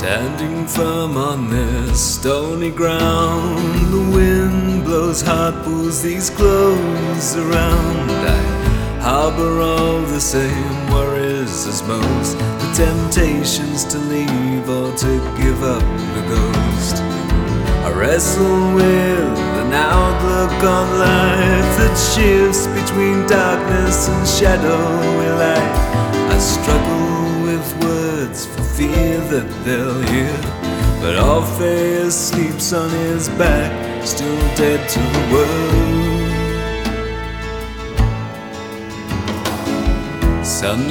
Standing firm on this stony ground, the wind blows hard, pulls these clothes around. I harbor all the same worries as most, the temptations to leave or to give up the ghost. I wrestle with an outlook on life that shifts between darkness and shadowy light. I struggle with words for fear that they'll hear, but Orpheus sleeps on his back, still dead to the world. Sun